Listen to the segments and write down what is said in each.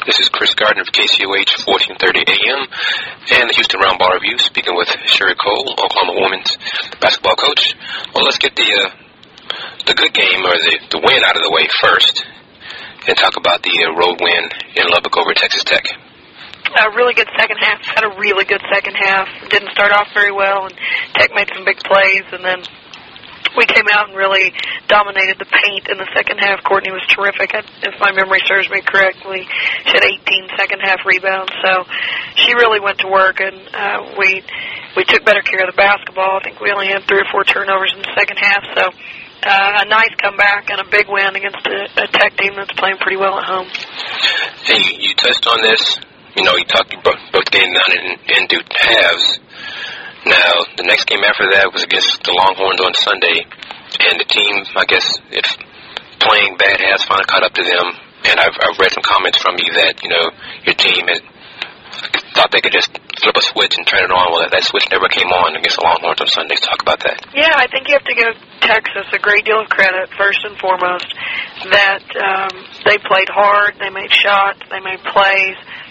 This is Chris Gardner of KCOH 1430 AM and the Houston Roundball Review, speaking with Sherry Cole, Oklahoma women's basketball coach. Well, let's get the good game, or the win, out of the way first, and talk about the road win in Lubbock over Texas Tech. A really good second half. Had a really good second half. Didn't start off very well, and Tech made some big plays, and then we came out and really dominated the paint in the second half. Courtney was terrific. If my memory serves me correctly, she had 18 second-half rebounds. So she really went to work, and we took better care of the basketball. I think we only had 3 or 4 turnovers in the second half. So a nice comeback and a big win against a Tech team that's playing pretty well at home. And you touched on this. You talked both games down into halves. Now, the next game after that was against the Longhorns on Sunday, and the team, I guess, it's playing bad has finally caught up to them. And I've read some comments from you that, your team had thought they could just flip a switch and turn it on. Well, that switch never came on against the Longhorns on Sunday. Talk about that. Yeah, I think you have to give Texas a great deal of credit, first and foremost, that they played hard, they made shots, they made plays.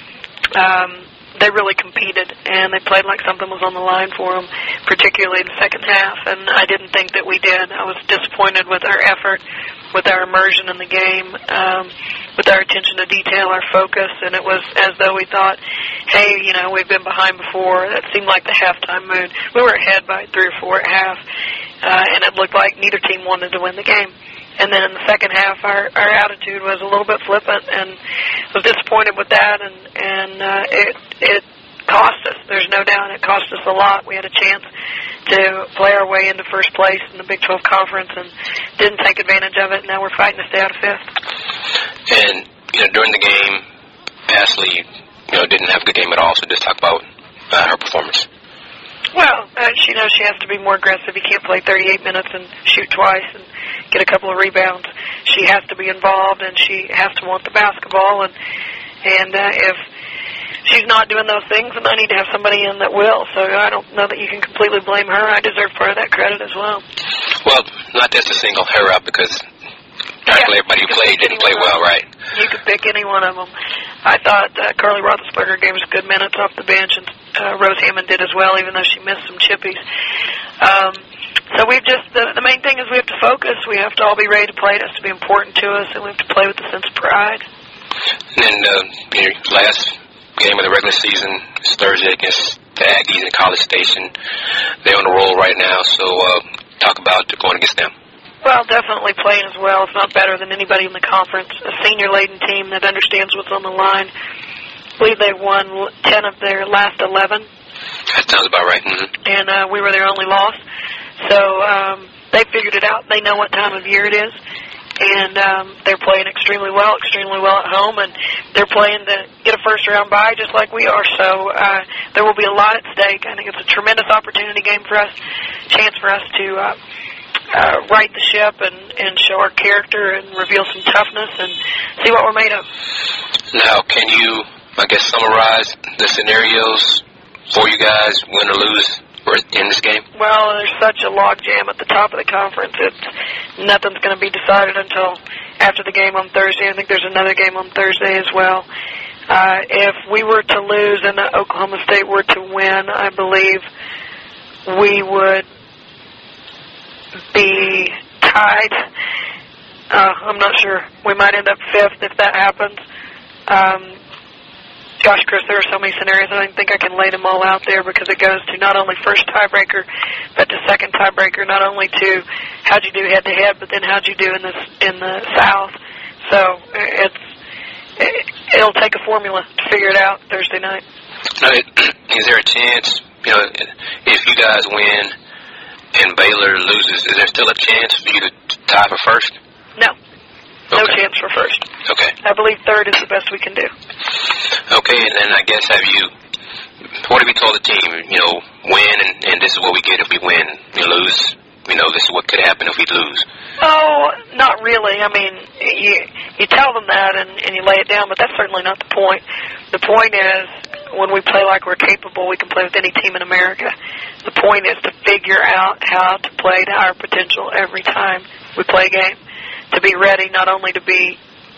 They really competed, and they played like something was on the line for them, particularly in the second half, and I didn't think that we did. I was disappointed with our effort, with our immersion in the game, with our attention to detail, our focus, and it was as though we thought, hey, we've been behind before. That seemed like the halftime mood. We were ahead by 3 or 4 at half, and it looked like neither team wanted to win the game. And then in the second half, our attitude was a little bit flippant, and was disappointed with that, and it cost us. There's no doubt it cost us a lot. We had a chance to play our way into first place in the Big 12 Conference and didn't take advantage of it, and now we're fighting to stay out of fifth. And, during the game, Ashley, didn't have a good game at all, so just talk about her performance. Well, she knows she has to be more aggressive. You can't play 38 minutes and shoot twice and get a couple of rebounds. She has to be involved, and she has to want the basketball. And if she's not doing those things, then I need to have somebody in that will. So I don't know that you can completely blame her. I deserve part of that credit as well. Well, not just to single her out, because practically everybody who played didn't play well, right? You could pick any one of them. I thought Carly Roethlisberger gave us good minutes off the bench, and Rose Hammond did as well, even though she missed some chippies. So we've just, the main thing is we have to focus. We have to all be ready to play. It has to be important to us, and we have to play with a sense of pride. And then your last game of the regular season is Thursday against the Aggies in College Station. They're on the roll right now, so talk about going against them. Well, definitely playing as well, if not better than anybody in the conference. A senior-laden team that understands what's on the line. I believe they've won 10 of their last 11. That sounds about right. Mm-hmm. And we were their only loss. So they figured it out. They know what time of year it is. And they're playing extremely well at home. And they're playing to get a first-round bye just like we are. So there will be a lot at stake. I think it's a tremendous opportunity game for us, chance for us to right the ship and show our character and reveal some toughness and see what we're made of. Now, can you, summarize the scenarios for you guys, win or lose, in this game? Well, there's such a log jam at the top of the conference. Nothing's going to be decided until after the game on Thursday. I think there's another game on Thursday as well. If we were to lose and Oklahoma State were to win, I believe we would be tied. I'm not sure. We might end up fifth if that happens. Gosh, Chris, there are so many scenarios. I don't think I can lay them all out there because it goes to not only first tiebreaker, but to second tiebreaker. Not only to how'd you do head-to-head, but then how'd you do in the South. So it'll take a formula to figure it out Thursday night. Now, is there a chance, if you guys win and Baylor loses, is there still a chance for you to tie for first? No. No chance for first. Okay. I believe third is the best we can do. Okay, and then I guess what have you told the team? Win, and this is what we get if we win. We lose, this is what could happen if we lose. Oh, not really. I mean, you tell them that and you lay it down, but that's certainly not the point. The point is, when we play like we're capable, we can play with any team in America. The point is to figure out how to play to our potential every time we play a game. To be ready, not only to be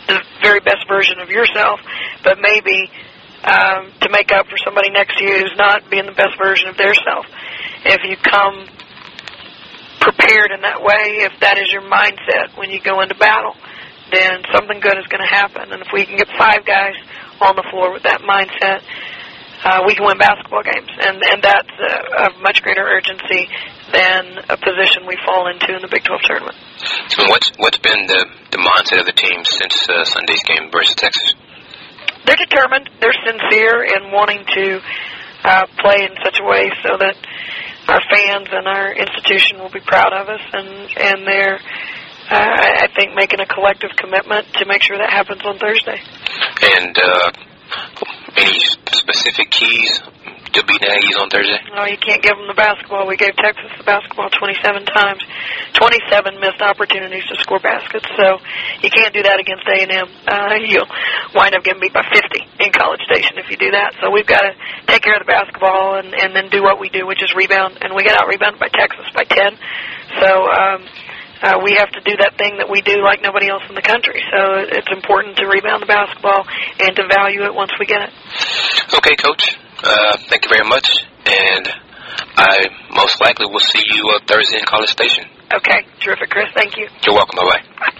the very best version of yourself, but maybe to make up for somebody next to you who's not being the best version of their self. If you come prepared in that way, if that is your mindset when you go into battle, then something good is going to happen. And if we can get 5 guys on the floor with that mindset, we can win basketball games. And that's a much greater urgency than a position we fall into in the Big 12 tournament. And what's been the mindset of the team since Sunday's game versus Texas? They're determined. They're sincere in wanting to play in such a way so that our fans and our institution will be proud of us, and they're, I think, making a collective commitment to make sure that happens on Thursday. And any specific keys to beating Aggies on Thursday? No, you can't give them the basketball. We gave Texas the basketball 27 times. 27 missed opportunities to score baskets, so you can't do that against A&M. You'll wind up getting beat by 50 in College Station if you do that. So we've got to take care of the basketball and then do what we do, which is rebound. And we got out-rebounded by Texas by 10. So we have to do that thing that we do like nobody else in the country. So it's important to rebound the basketball and to value it once we get it. Okay, Coach. Thank you very much, and I most likely will see you Thursday in College Station. Okay, terrific, Chris. Thank you. You're welcome. Bye-bye.